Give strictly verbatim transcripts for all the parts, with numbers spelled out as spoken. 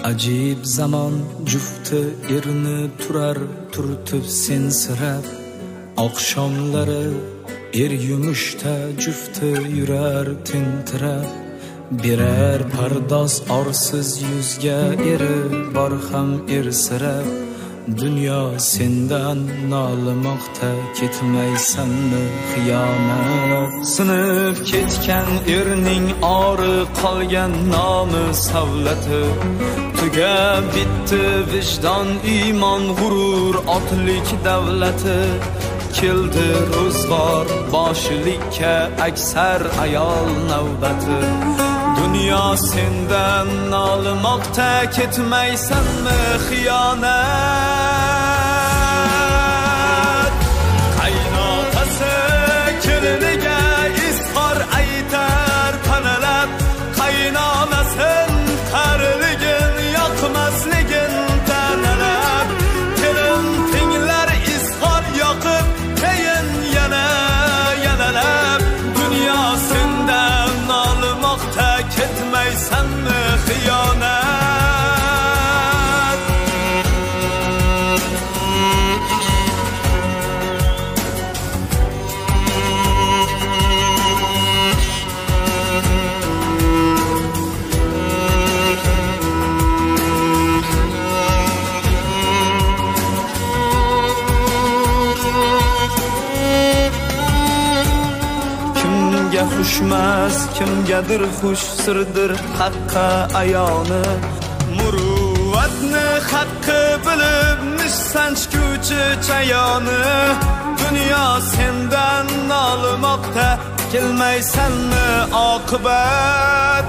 Ajib zamon jufti erni turar turtib sensirab, oqshomlari er yumushda jufti yurar tintirab, birer pardoz orsiz yuzga eri bor ham ersirab, dunyo sendan nolimoqda ketmaysanmi xiyonat. Sinib ketgan erning ori qolgan nomi savlati, tugab bitdi vijdon iymon g'urur otlik davlati. Keldi ro'zg'or boshlikka aksar ayol navbati, dunyo sendan nolimoqda ketmaysanmi xiyonat. Qaynotasi keliniga izhor aytar panalab, qaynonasin qariligin yoqmasligin tanalab, kelin tinglar izhor yoqib keyin yana yanalab, dunyo sendan nolimoqda ketmaysanmi xiyonat. Kimga xushmas, kimgadir xush sirdir haqqa ayoni, muruvvatni haqqi bilib nish sanchguvchi chayoni. Dunyo sendan nolimoqda kelmaysanmi oqibat.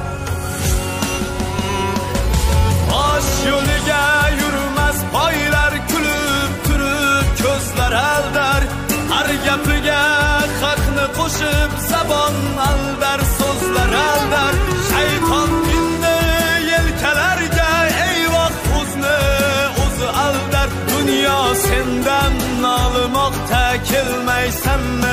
Bosh yo'liga yurmas boylar kulib turib ko'zlar aldar, har gapiga haqni qo'shib zabon aldar, so'zlar aldar. Shayton minni yelkalarga eyvoh o'zni o'zi aldar, dunyo sendan nolimoqda kelmaysanmi